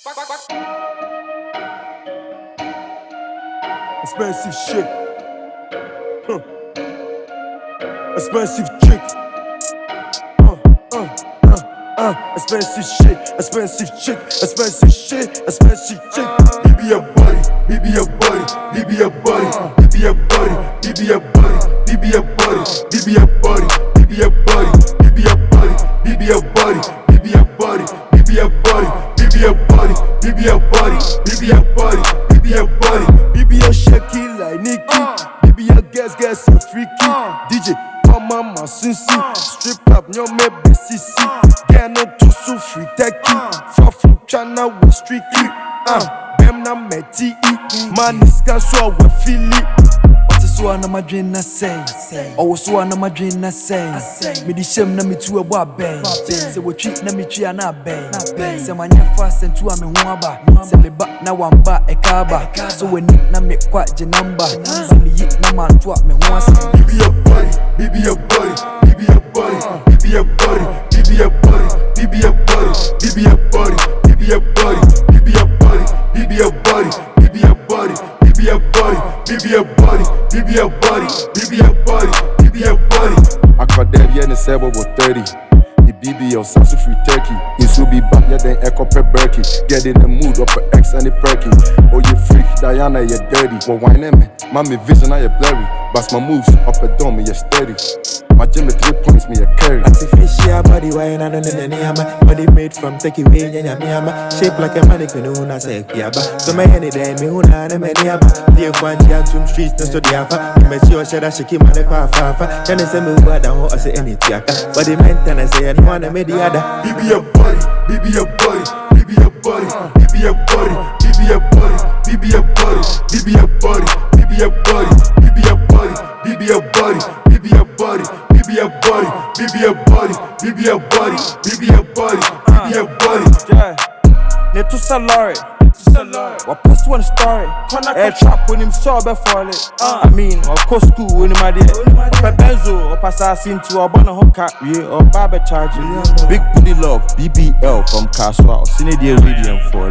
Expensive shit. Expensive chick. Expensive shit. Expensive chick. Expensive shit. Expensive chick. Bibi your body. Bibi your body. Bibi your body. Bibi your body. Bibi your body. Bibi your body. Bibi your body. Bibi your body. Bibi your body. Bibi your body. Bibi your body. Bibi your body. Bibi your body. Bibi your body. Bibi your body. Bibi your body. Bibi your shaky like Nicki. Bibi your guess so freaky. DJ Mama Sunsi. Strip up no me besisi. Get no too so free techie. Far from China with streaky. Bem na meti. Man is so we feel it. So na my dream na say, oh so na my dream na say. Me di shame na me tu e bo bang. Say we treat na me tria na bang. Say my nya fast and tu a me ho aba. Say me back na wan ba e kaba. So we need na me kwa je number. Say me yit na man tu a me ho asa. Bibi your body, bibi your body, bibi your body, bibi your body, bibi your body, bibi your body, bibi your body, bibi your body, bibi your body, bibi your body, bibi your body, bibi your body, bibi your body, bibi your body, bibi your body, bibi your body. I caught that yeah, and said we were 30. The BBL sounds free turkey. You should be back, yeah, then echo per Berkey. Get in the mood up for X and the perky. Oh, you freak, Diana, you're dirty. Well, why not, man? Mommy vision, I blurry. Bust my moves up a dome, you're steady. My gym at 3 points, me a carry. Artificial body, why not in the Niama? Body made from take away, Yama. Shape like a mannequin, I say, Yaba. So my any day, me, Una, and Maniaba. The one, two streets, no Diafa. You met your shed, I should keep my fafa. Can I say, me, what I want, I say, any tiaka. But the man, I say, and one, I made the other. Bibi your body, bibi your body, bibi your body, bibi your body, bibi your body, bibi your body, bibi your body, bibi your body, bibi your body, bibi your body, bibi your body, bibi your body, bibi your body, bibi your body, bibi your body, bibi your body. Yeah. Ne tu salary. What post one story? Air trap when him saw before it. I mean, or co school when him idea. Or benzo, or assassin to a banner hookah, or barber charge. Big booty love, BBL from Caswell. Synedia Radium for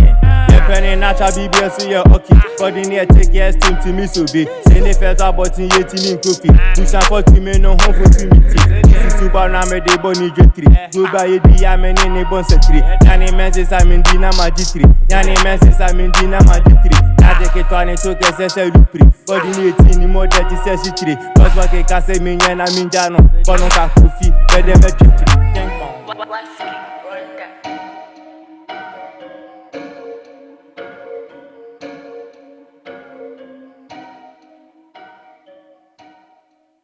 Penny natural BBL, you're okay. But in here, take your steam to me, so be. Send the first about in 18 in coffee. Push and 40 men no home for 2 meetings. This is super name, they bonny jetri. Go buy a diamond in a bonsetri. Yanni menses I'm in Dina Magitri. Yanni menses I'm in Dina Magitri. I take it on it to get a salupri. But in 18 more that is a citri. But what I can say, me and I'm in Jano. But no coffee, better than